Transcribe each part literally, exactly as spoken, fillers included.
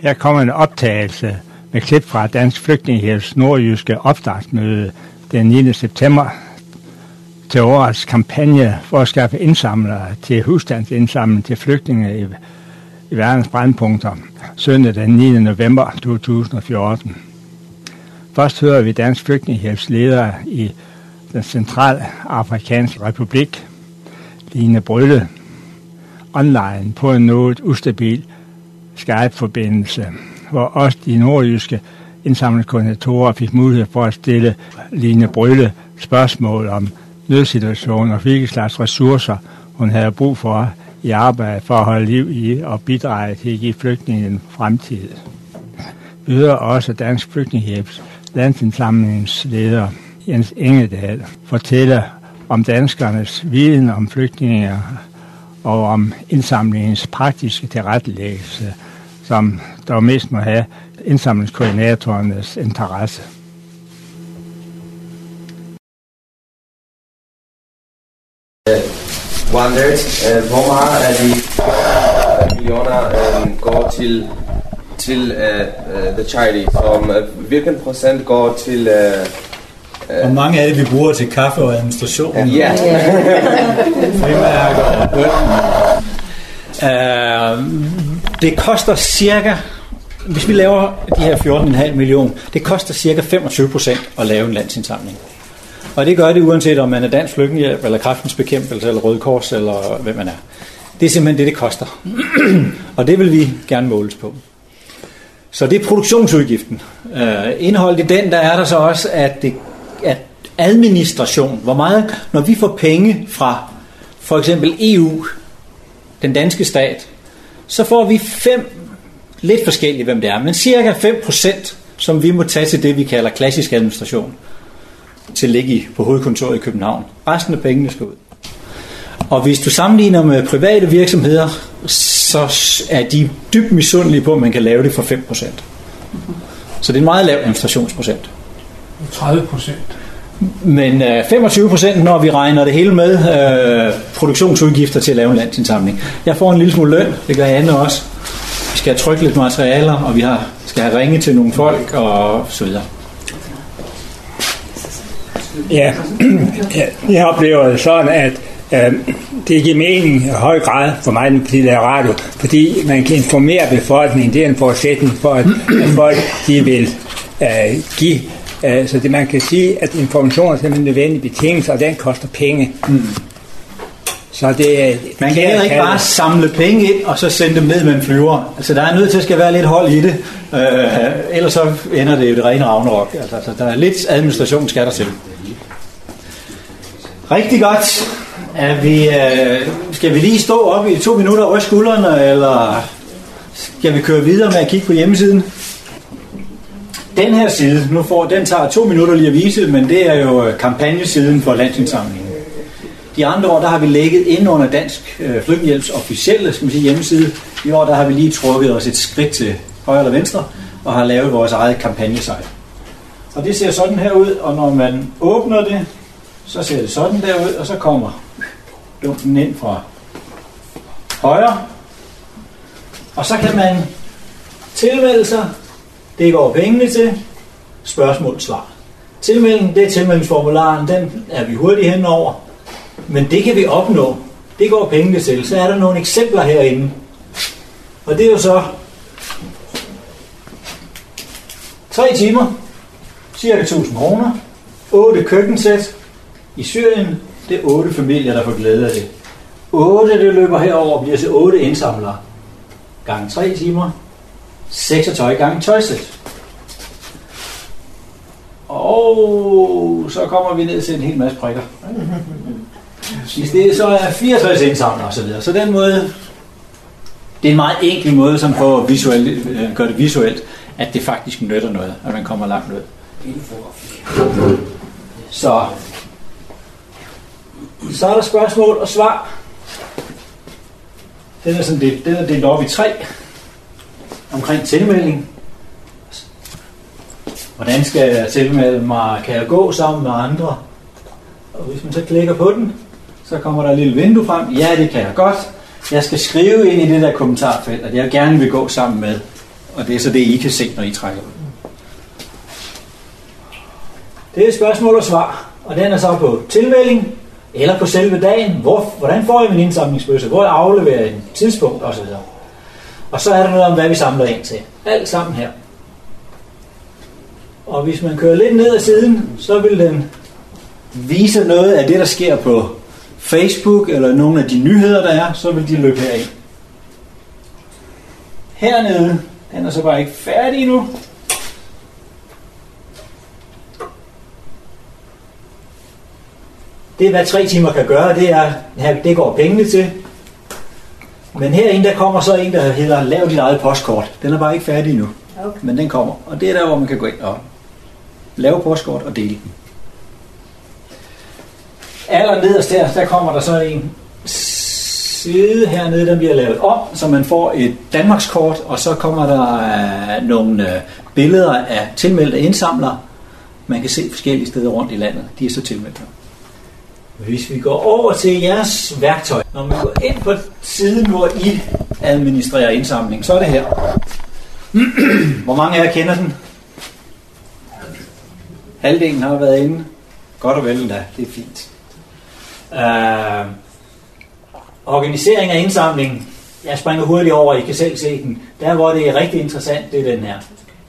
Her kommer en optagelse med klip fra Dansk Flygtningehjælps nordjyske opstartsmøde den niende september til årets kampagne for at skaffe indsamlere til husstandsindsamling til flygtninge i, i verdens brændpunkter søndag den niende november to tusind og fjorten. Først hører vi Dansk Flygtningehjælps leder i den centralafrikanske republik, Line Brylle, online på en noget ustabil Skype-forbindelse, hvor også de nordjyske indsamlingskoordinatorer fik mulighed for at stille Line Brylle spørgsmål om nødsituationen og hvilke slags ressourcer hun havde brug for i arbejde for at holde liv i og bidrage til at give flygtningen en fremtid. Vi hører også Dansk Flygtningehjælps landsindsamlingsleder Jens Engedal fortælle om danskernes viden om flygtninge og om indsamlingens praktiske tilrettelæggelse, som dog mest må have indsamlingskoordinatorernes interesse. Wondered, uh, hvor meget af de uh, millioner um, går til til uh, uh, the charity, som uh, hvilken procent går til uh, uh, hvor mange af det vi bruger til kaffe og administration? Uh, ja. uh, det koster cirka, hvis vi laver de her fjorten komma fem millioner, det koster cirka femogtyve procent at lave en landsindsamling. Og det gør det uanset om man er Dansk Flygtningehjælp, eller Kræftens Bekæmpelse, eller Røde Kors, eller hvem man er. Det er simpelthen det, det koster. Og det vil vi gerne måles på. Så det er produktionsudgiften. Uh, indholdet i den, der er der så også, at, det, at administration, hvor meget, når vi får penge fra for eksempel E U, den danske stat, så får vi fem, lidt forskellige hvem det er, men cirka fem procent, som vi må tage til det, vi kalder klassisk administration, til at ligge på hovedkontoret i København. Resten af pengene skal ud. Og hvis du sammenligner med private virksomheder, så er de dybt misundelige på, at man kan lave det for fem procent. Så det er en meget lav administrationsprocent. tredive procent. Men øh, femogtyve procent, når vi regner det hele med, øh, produktionsudgifter til at lave en landsindsamling. Jeg får en lille smule løn, det gør Anne også. Vi skal have trykke lidt materialer, og vi har, skal have ringet til nogle folk, og så videre. Ja, jeg oplever det sådan, at øh, det giver mening i høj grad for mig, når de laver radio, fordi man kan informere befolkningen. Det er en forudsætning for, at, at folk de vil øh, give. Øh, så det, man kan sige, at information er simpelthen nødvendig betingelse, og den koster penge. Mm. Så det, man kan heller ikke bare samle penge ind, og så sende dem ned med en flyver. Altså, der er nødt til at skal være lidt hold i det. Øh, ellers så ender det jo det rene ragnarok. Altså, altså, der er lidt administration, skal der til. Rigtig godt. Er vi, øh, skal vi lige stå op i to minutter og ryste skuldrene, eller skal vi køre videre med at kigge på hjemmesiden? Den her side, nu får, den tager to minutter lige at vise, men det er jo kampagnesiden for landsindsamlingen. De andre år, der har vi lægget ind under Dansk øh, Flygtningehjælps officielle skal man sige, hjemmeside. I år, der har vi lige trukket os et skridt til højre eller venstre, og har lavet vores eget kampagnesite. Og det ser sådan her ud, og når man åbner det, så ser det sådan der ud, og så kommer dumpen ind fra højre. Og så kan man tilmelde sig. Det går pengene til. Spørgsmål, svar. Tilmelding, det er tilmeldingsformularen, den er vi hurtigt henover. Men det kan vi opnå. Det går pengene til. Så er der nogle eksempler herinde. Og det er jo så tre timer, cirka tusind kroner, otte køkkensæt. I Syrien, det er otte familier, der får glæde af det. otte, det løber herover, bliver til otte indsamlere. Gange tre timer. seksogtredive gange tøjsæt. Og så kommer vi ned til en hel masse prikker. Hvis det så er fireogtres indsamlere og så videre. Så den måde, det er en meget enkel måde, som på at visuelt, gøre det visuelt, at det faktisk nytter noget, at man kommer langt ud. Så Så er der spørgsmål og svar. Den er, sådan delt, den er delt op i tre. Omkring tilmelding. Hvordan skal jeg tilmelde mig? Kan jeg gå sammen med andre? Og hvis man så klikker på den, så kommer der et lille vindue frem. Ja, det kan jeg godt. Jeg skal skrive ind i det der kommentarfelt, at jeg gerne vil gå sammen med Og det er så det, I kan se, når I trækker ud. Det er spørgsmål og svar, og den er så på tilmelding, eller på selve dagen. Hvor, hvordan får jeg min indsamlingsbøsse? Hvor afleverer jeg en tidspunkt osv. Og så er der noget om, hvad vi samler ind til. Alt sammen her. Og hvis man kører lidt ned ad siden, så vil den vise noget af det, der sker på Facebook, eller nogle af de nyheder, der er, så vil de løbe herind. Hernede, den er så bare ikke færdig endnu. Det, hvad tre timer kan gøre, det er, her, det går pengene til. Men herinde, der kommer så en, der hedder, lav dit eget postkort. Den er bare ikke færdig endnu. Okay. Men den kommer. Og det er der, hvor man kan gå ind og lave postkort og dele den. Aller nederst der, der kommer der så en side hernede, der bliver lavet om, så man får et Danmarkskort, og så kommer der øh, nogle øh, billeder af tilmeldte indsamlere. Man kan se forskellige steder rundt i landet. De er så tilmeldt. Hvis vi går over til jeres værktøj, når man går ind på siden, hvor I administrerer indsamling, så er det her. Hvor mange af jer kender den? Halvdelen har været inde. Godt og vel da, det er fint. Uh, organisering af indsamling. Jeg springer hurtigt over, I kan selv se den. Der hvor det er rigtig interessant, det er den her.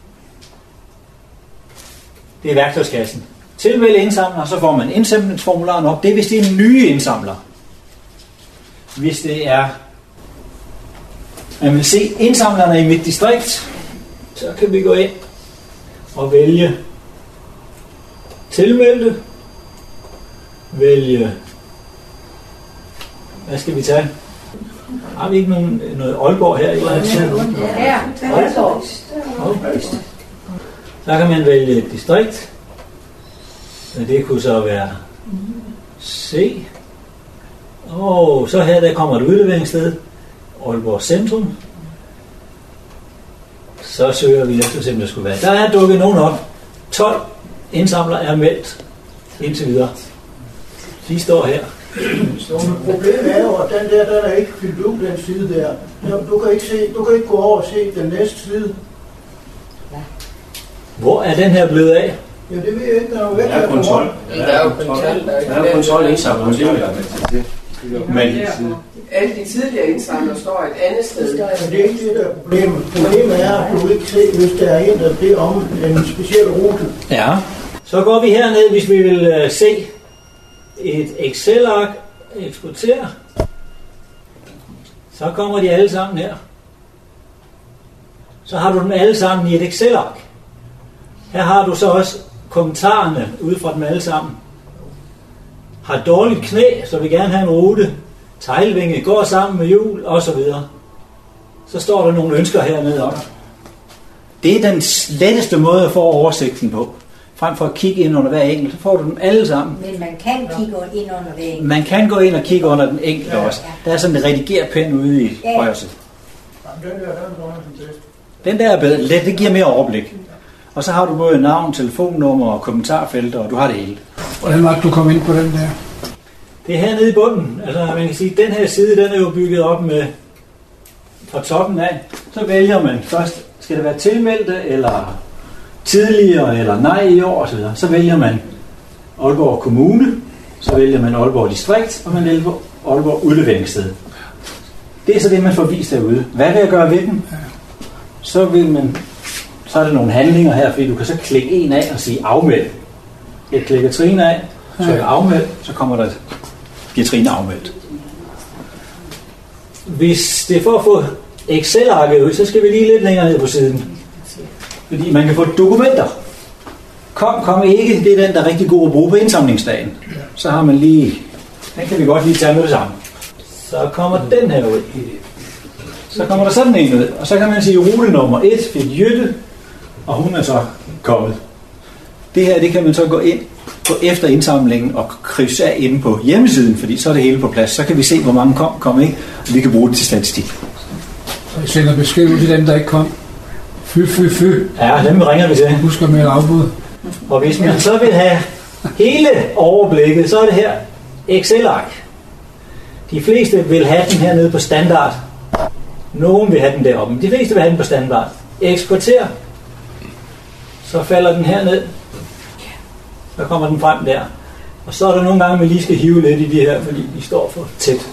Det er værktøjskassen. Tilmelde indsamler, så får man indsamlingsformularen op. Det er, hvis det er nye indsamlere. Hvis det er, man vil se indsamlerne i mit distrikt, så kan vi gå ind og vælge tilmelde, vælge, hvad skal vi tage? Har vi ikke nogen, noget Aalborg her? Eller Ja, Aalborg. Okay. Så kan man vælge et distrikt. Det kunne så være C. Og så her der kommer et udleveringssted. Aalborg Centrum. Så søger vi efter, som det skulle være. Der er dukket nogen op. tolv indsamlere er meldt indtil videre. De står her. Så problemet er jo, at den der, der er ikke fyldt ud, den side der. Du kan ikke, se, du kan ikke gå over og se den næste side. Hvor er den her blevet af? Ja, det ved jeg ikke, der er jo væk. Der er kontrol. Der er jo kontrol. Der er kontrol indsamlet. Men alle de tidligere indsamlere står et andet sted. Men det er ikke det, der er problemet. Problemet er, at du ikke se, hvis der er en, der beder om en speciel rute. Ja. Så går vi herned, hvis vi vil uh, se et Excel-ark eksportere. Så kommer de alle sammen her. Så har du dem alle sammen i et Excel-ark. Her har du så også kommentarerne ud fra dem alle sammen. Har dårligt knæ, så vil gerne have en rute. Teglvinge går sammen med hjul, og så videre. Så står der nogle ønsker hernede op. Det er den letteste måde at få oversigten på. Frem for at kigge ind under hver enkelt, så får du dem alle sammen. Men man kan kigge ind under hver enkelt. Man kan gå ind og kigge under den enkelte også. Der er sådan en redigerpind ude i højre side. Den der er bedre. Det giver mere overblik. Og så har du både navn, telefonnummer og kommentarfelter, og du har det hele. Hvordan var det, du kom ind på den der? Det er hernede i bunden. Altså man kan sige, at den her side, den er jo bygget op med fra toppen af. Så vælger man først, skal det være tilmeldte, eller tidligere, eller nej i år osv. Så vælger man Aalborg Kommune, så vælger man Aalborg Distrikt, og man vælger Aalborg Udleveringssted. Det er så det, man får vist derude. Hvad vil jeg gøre ved den? Så vil man... Så er der nogle handlinger her, fordi du kan så klikke en af og sige afmeld. Jeg klikker Trine af, så er afmeld, så kommer der, bliver Trine afmeldt. Hvis det er for at få Excel-arket ud, så skal vi lige lidt længere ned på siden. Fordi man kan få dokumenter. Kom, kom ikke, det er den, der er rigtig god at bruge på indsamlingsdagen. Så har man lige, den kan vi godt lige tage med det samme. Så kommer den her ud. Så kommer der sådan en ud, og så kan man sige rute nummer et fik Jytte, og hun er så kommet. Det her, det kan man så gå ind på efter indsamlingen og krydse af inde på hjemmesiden, fordi så er det hele på plads. Så kan vi se, hvor mange kom, kom ikke, og vi kan bruge det til statistik. Så I sender besked ud til dem, der ikke kom? Fy, fy, fy. Ja, dem ringer vi til. Husk med et afbud. Og hvis man så vil have hele overblikket, så er det her Excel-ark. De fleste vil have den her nede på standard. Nogen vil have den deroppe, men de fleste vil have den på standard. eksporter, så falder den her ned. Så kommer den frem der. Og så er der nogle gange, man lige skal hive lidt i de her, fordi de står for tæt.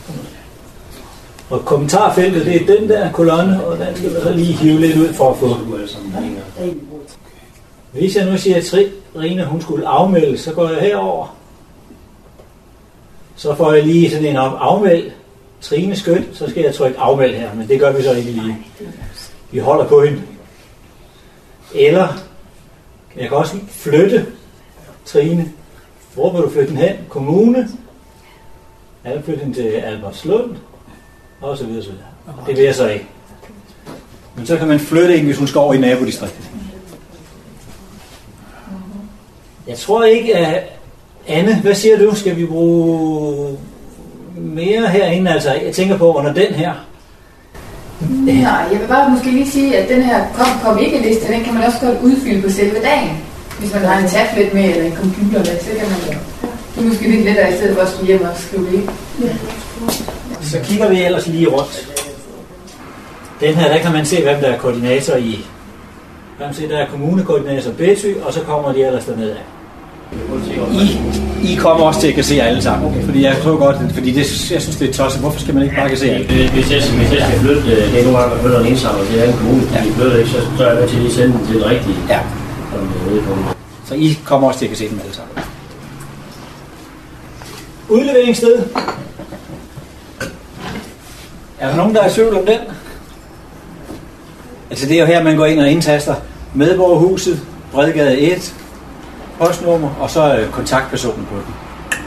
Og kommentarfeltet, det er den der kolonne, og den skal man så lige hive lidt ud for at få. Hvis jeg nu siger, at Trine, hun skulle afmelde, så går jeg herover. Så får jeg lige sådan en afmeld. Trine skønt, så skal jeg trykke afmeld her, men det gør vi så ikke lige. Vi holder på hende. Eller jeg kan også flytte Trine. Hvor vil du flytte den hen? Kommune. Jeg vil flytte den til Albertslund. Og så videre, så videre. Det vil jeg så ikke. Men så kan man flytte en, hvis hun skal over i nabodistriktet. Jeg tror ikke, at Anne, hvad siger du? Skal vi bruge mere herinde? Altså, jeg tænker på under den her. Nej, jeg vil bare måske lige sige, at den her kom, kom ikke liste, den kan man også godt udfylde på selve dagen. Hvis man har en tablet med eller en computer med, så kan man jo. Det er måske lidt lettere i stedet for at skulle hjem og skrive det. Ja. Så kigger vi ellers lige rundt. Den her, der kan man se, hvem der er koordinator i. Der kan man se, der er kommunekoordinator Betty, og så kommer de ellers dernede af. I, I kommer også til at kassere alle sammen, okay. Fordi jeg tror godt, fordi det, jeg synes det er tosset. Hvorfor skal man ikke bare kassere alt? Hvis jeg, hvis jeg skal flytte, det er nogle gange, at flytte en indsamler til en kommune, ja. De flytter ikke, så, så er jeg til at sende den til den rigtige. Ja. Så I kommer også til at kassere dem alle sammen. Udleveringssted. Er der nogen, der er i tvivl om den? Altså det er jo her, man går ind og indtaster Medborgerhuset, Bredgade et, postnummer, og så øh, kontaktpersonen på den.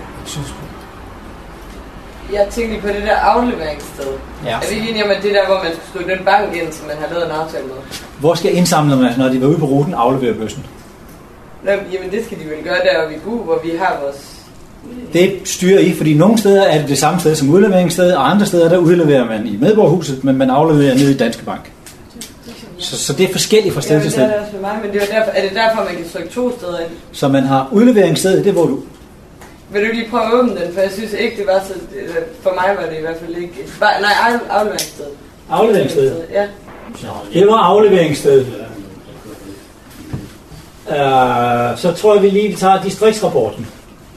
Jeg tænkte på det der afleveringssted. Ja. Er vi ikke enige om, at det der, hvor man skal skrive den bank ind, som man har lavet en aftale med? Hvor skal indsamlerne, når de var ude på ruten, aflevere bøssen? Nå, jamen det skal de vel gøre deroppe i Gu, hvor vi har vores... Det styrer I, fordi nogle steder er det det samme sted som udleveringssted, og andre steder der udleverer man i Medborgerhuset, men man afleverer ned i Danske Bank. Så, så det er forskelligt fra sted til sted. Ja, det er også for mig, men det er, derfor, er det derfor, man kan trykke to steder ind? Så man har udleveringsstedet, det er hvor du... Vil du lige prøve at åbne den, for jeg synes ikke, det var så... For mig var det i hvert fald ikke... Nej, afleveringsstedet. Afleveringsstedet? Ja. Det var afleveringsstedet. Uh, så tror jeg, vi lige tager distriktsrapporten.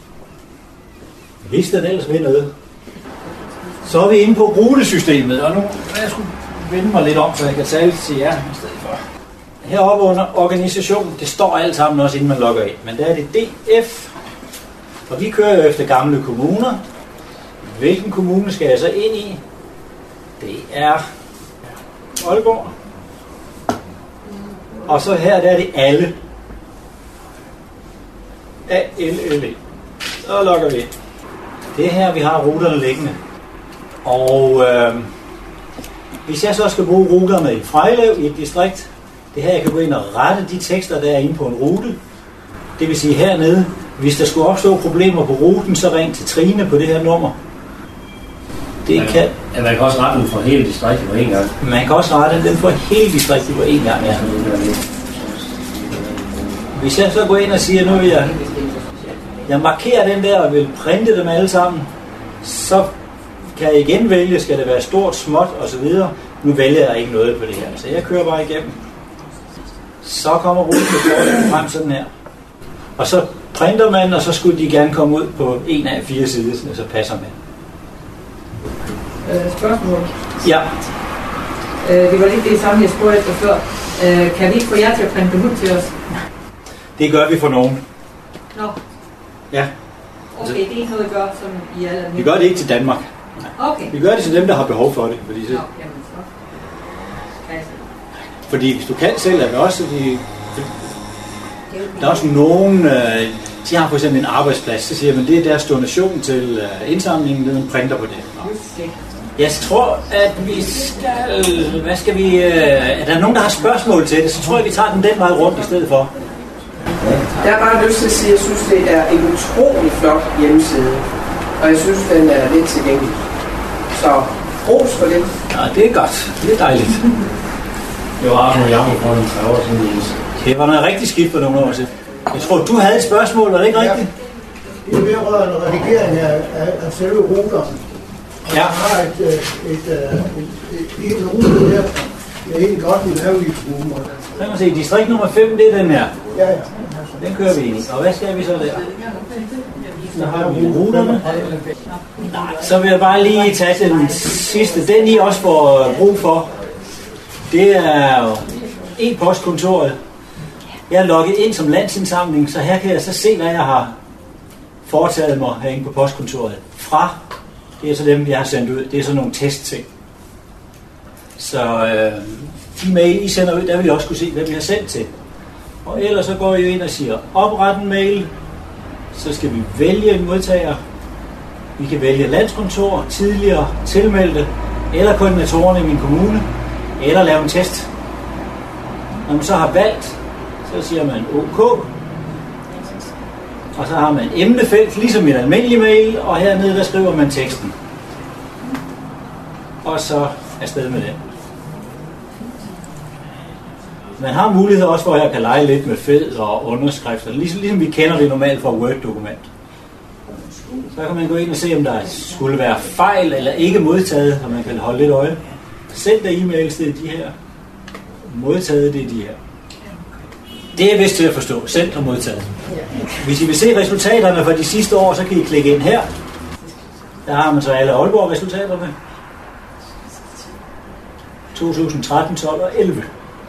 Hvis den ellers ved noget. Så er vi inde på rutesystemet, og nu jeg skulle vende mig lidt om, så jeg kan tale til jer i stedet for. Heroppe under organisation, det står alt sammen også, inden man logger ind, men der er det D F, og vi kører jo efter gamle kommuner. Hvilken kommune skal jeg så ind i? Det er Aalborg. Og så her, der er det alle. A L L E. Så logger vi ind. Det er her, vi har ruterne liggende. Og øh, hvis jeg så skal bruge ruterne i Frejlev i et distrikt, det her, jeg kan gå ind og rette de tekster, der er inde på en rute. Det vil sige hernede, hvis der skulle opstå problemer på ruten, så ring til Trine på det her nummer. Det man, kan... Ja, man kan også rette den for hele distriktet på en gang. Man kan også rette den for hele distriktet på en gang, ja. Hvis jeg så går ind og siger, nu vil jeg... Jeg markerer den der og vil printe dem alle sammen, så kan jeg igen vælge, skal det være stort, småt osv. Nu vælger jeg ikke noget på det her, så jeg kører bare igennem. Så kommer rutekortet frem sådan her. Og så printer man, og så skulle de gerne komme ud på en af fire sider, så passer man. Øh, spørgsmål? Ja. Øh, det var lidt det samme, jeg spurgte efter før. Øh, kan vi ikke få jer til at printe dem ud til os? Det gør vi for nogen. Nå. Ja. Okay, det er ikke noget, vi gør, som I alle er. Vi gør det ikke til Danmark. Okay. Vi gør det til dem, der har behov for det. Fordi, så... Nå, jamen så. Okay. Fordi hvis du kan selv, er det også... De... Der er også nogen... Øh, de har for eksempel en arbejdsplads, så siger man, det er deres donation til øh, indsamlingen, den printer på det. Nå. Jeg tror, at vi skal... Hvad skal vi... Øh, er der nogen, der har spørgsmål til det, så tror jeg, vi tager den den vej rundt i stedet for. Jeg har bare lyst til at sige, at jeg synes, det er en utrolig flot hjemmeside. Og jeg synes, den er lidt tilgængelig. Så ros for det. Ja, det er godt. Det er dejligt. Det var også nogle jammer for en tre år siden. Det var noget rigtig skidt for nogle år siden. Jeg tror, du havde et spørgsmål, var det ikke rigtigt? Det er vedrørende redigering af, af, af selve ruterne. Ja. Jeg har et, et, et, et, et, et rute her, jeg egentlig godt vil have i gruppen. Lad mig se, distrikt nummer fem, det er den her. Ja, ja. Den kører vi ind i. Og hvad skal vi så der? Så har vi ruterne. Så vil jeg bare lige tage den sidste. Den I også får brug for, det er jo e-postkontoret. Jeg er logget ind som landsindsamling, så her kan jeg så se, hvad jeg har foretaget mig herinde på postkontoret. Fra, det er så dem, jeg har sendt ud. Det er sådan nogle testting. Så øh, de mail, I sender ud, der vil jeg også kunne se, hvad vi har sendt til. Og ellers så går I ind og siger, opret en mail. Så skal vi vælge en modtager. Vi kan vælge landskontor, tidligere tilmeldte, eller koordinatorerne i min kommune, eller lave en test. Når man så har valgt, så siger man OK. Og så har man emnefelt, ligesom i en almindelig mail, og hernede der skriver man teksten. Og så afsted med den. Man har mulighed også for, at jeg kan lege lidt med fed og underskrifter, ligesom, ligesom vi kender det normalt fra Word-dokument. Så kan man gå ind og se, om der skulle være fejl eller ikke modtaget, og man kan holde lidt øje. Send der e-mails, det er de her. Modtaget, det er de her. Det er vist til at forstå. Sendt og modtaget. Hvis I vil se resultaterne for de sidste år, så kan I klikke ind her. Der har man så alle Aalborg-resultaterne. to tusind tretten, tolv og elleve.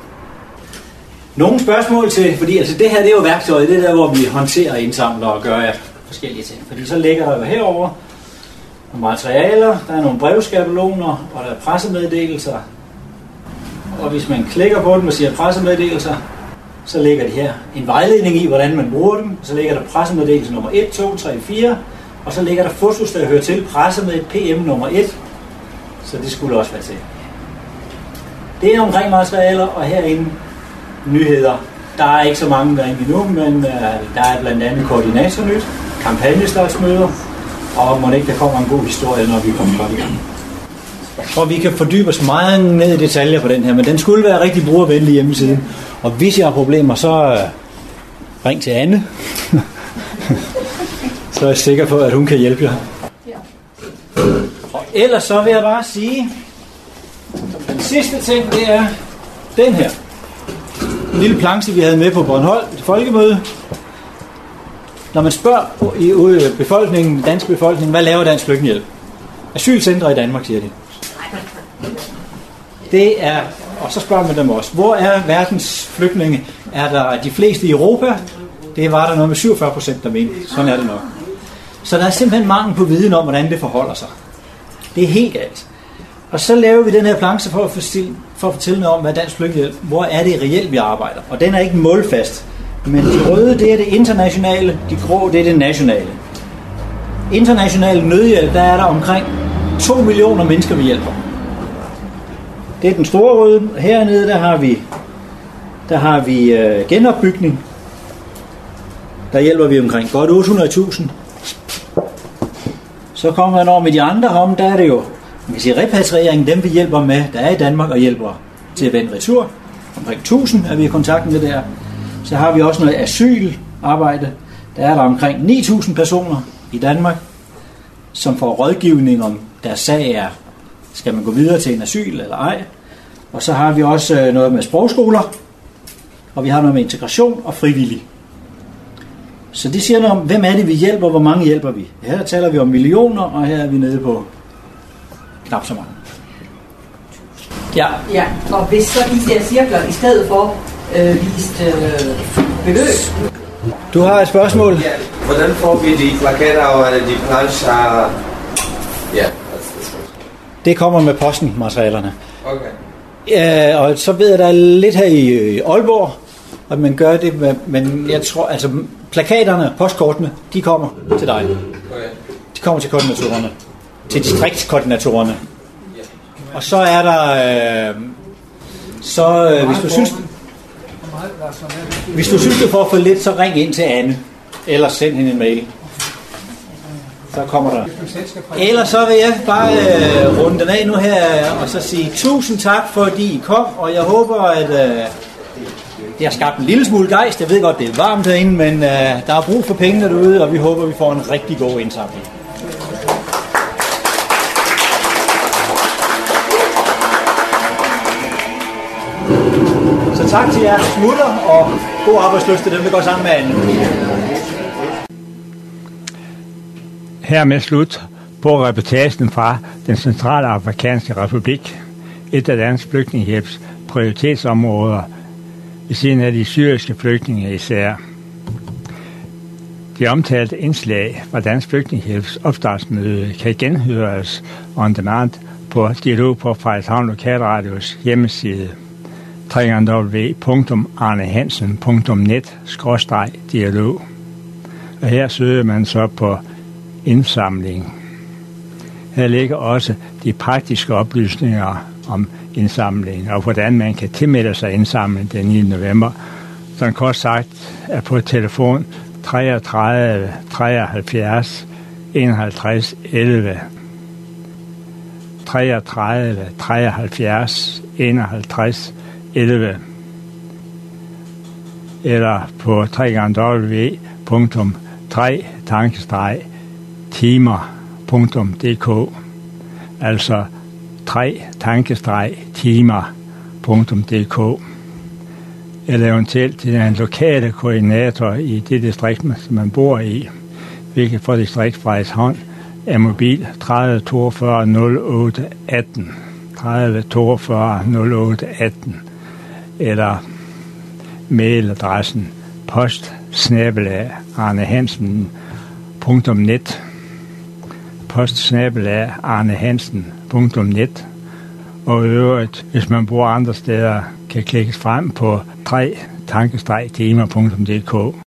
Nogle spørgsmål til, fordi altså det her det er jo værktøjet, det er der, hvor vi håndterer, indsamler og gør ja, forskellige ting. Fordi så ligger der jo herover nogle materialer, der er nogle brevskabeloner, og der er pressemeddelelser. Og hvis man klikker på dem og siger pressemeddelelser, så ligger det her en vejledning i, hvordan man bruger dem. Så ligger der pressemeddelelse nummer et, to, tre, fire, og så ligger der fotos, der hører til presse med et P M nummer et. Så det skulle også være til. Det er omkring materialer, og herinde nyheder. Der er ikke så mange derinde endnu, men uh, der er blandt andet koordinatornyt, kampagnestartsmøder, og må ikke der kommer en god historie, når vi kommer godt i gang. Og vi kan fordybe os meget ned i detaljer på den her, men den skulle være rigtig brugervenlig hjemmeside. Og hvis jeg har problemer, så uh, ring til Anne. Så er jeg sikker på, at hun kan hjælpe jer. Og ellers så vil jeg bare sige, den sidste ting, det er den her. En lille planche, vi havde med på Bornholm, et folkemøde. Når man spørger i befolkningen, den danske befolkning, hvad laver Dansk Flygtningehjælp? Asylcentre i Danmark, siger de. Det er, og så spørger man dem også, hvor er verdens flygtninge? Er der de fleste i Europa? Det var der noget med syvogfyrre procent, der mente. Sådan er det nok. Så der er simpelthen mangel på viden om, hvordan det forholder sig. Det er helt galt. Og så laver vi den her planche for at fortælle, for at fortælle noget om, hvad Dansk Flygtningehjælp, hvor er det reelt, vi arbejder. Og den er ikke målfast. Men de røde, det er det internationale, de grå, det er det nationale. International nødhjælp, der er der omkring to millioner mennesker, vi hjælper. Det er den store røde. Hernede, der har vi, der har vi øh, genopbygning. Der hjælper vi omkring godt otte hundrede tusind. Så kommer man over med de andre om, der er det jo, man kan sige repatriering, dem vi hjælper med, der er i Danmark og hjælper til at vende retur. Omkring tusind er vi i kontakt med der. Så har vi også noget asylarbejde. Der er der omkring ni tusind personer i Danmark, som får rådgivning om deres sag er, skal man gå videre til en asyl eller ej. Og så har vi også noget med sprogskoler, og vi har noget med integration og frivillig. Så det siger noget om, hvem er det vi hjælper, hvor mange hjælper vi. Her taler vi om millioner, og her er vi nede på knap så mange. Ja. Ja, og hvis så de der cirkler i stedet for øh, vist øh, beløb. Du har et spørgsmål? Ja, hvordan får vi de plakater og de plancher? Ja, det kommer med posten, materialerne. Okay. Ja, og så ved jeg, der er lidt her i Aalborg, at man gør det, med, men jeg tror, altså plakaterne, postkortene, de kommer til dig. Okay. De kommer til koordinatorerne, til distriktskoordinatorerne. Og så er der, øh, så øh, hvis du synes, hvis du synes, du får for lidt, så ring ind til Anne, eller send hende en mail. Så kommer der. Ellers så vil jeg bare øh, runde den af nu her, og så sige tusind tak, fordi I kom, og jeg håber, at øh, det har skabt en lille smule gejst. Jeg ved godt, det er varmt herinde, men øh, der er brug for pengene derude, og vi håber, vi får en rigtig god indsamling. tak til jer smutter, og god arbejdslyst til dem, der går sammen med anden. Hermed slut på reportagen fra den centrale afrikanske republik, et af Dansk Flygtningehjælps prioritetsområder, ved siden af de syriske flygtninge især. De omtalte indslag fra Dansk Flygtningehjælps opstartsmøde kan genhøres on demand på Dialog på Frederikshavn Lokalradios hjemmeside w w w punktum arnehansen punktum net skråstreg dialog. Og her søger man så på indsamling. Her ligger også de praktiske oplysninger om indsamling, og hvordan man kan tilmelde sig indsamling den niende november. Sådan kort sagt er på telefon treogtredive treoghalvfjerds enoghalvtreds elleve. treogtredive treoghalvfjerds enoghalvtreds elleve. Eller på w w w punktum tre timer punktum d k, altså tre timer punktum d k, eller eventuelt til den lokale koordinator i det distrikt, som man bor i, hvilket for distrikt Frederikshavn er mobil tredive toogfyrre nul otte atten, tredive toogfyrre nul otte atten, eller mailadressen post snabel-a arnehansen punktum net, post snabel-a arnehansen punktum net, og i øvrigt, hvis man bor andre steder, kan klikkes frem på tre timer punktum d k.